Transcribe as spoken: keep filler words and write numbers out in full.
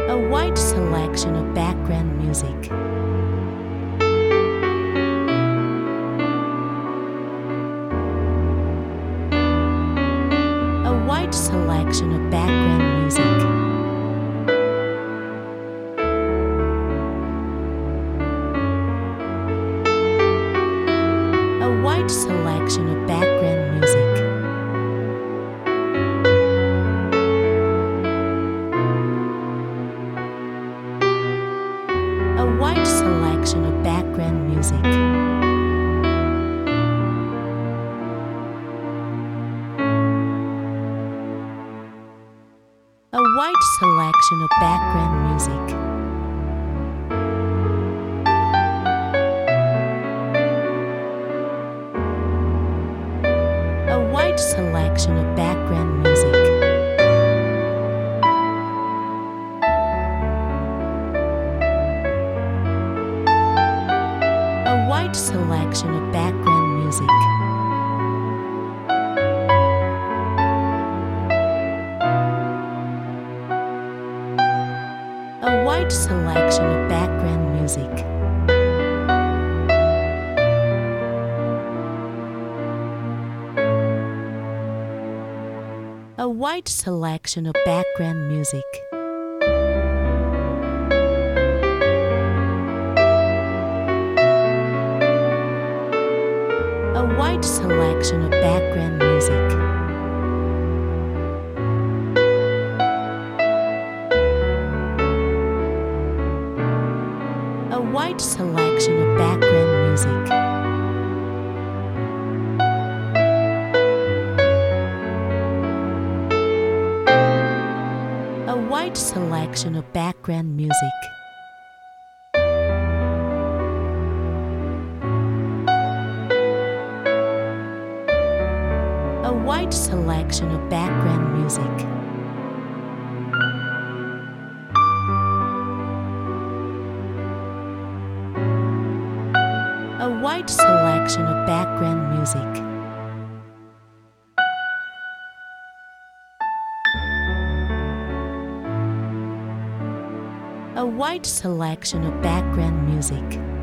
A wide selection of background music. A wide selection of background music. A wide selection of background music. A wide selection of background music. A wide selection of background music. A wide selection of background music. A wide selection of background music. A wide selection of background music. A wide selection of background music. A wide selection of background music. A wide selection of background music. A wide selection of background music. A wide selection of background music. A wide selection of background music. A wide selection of background music.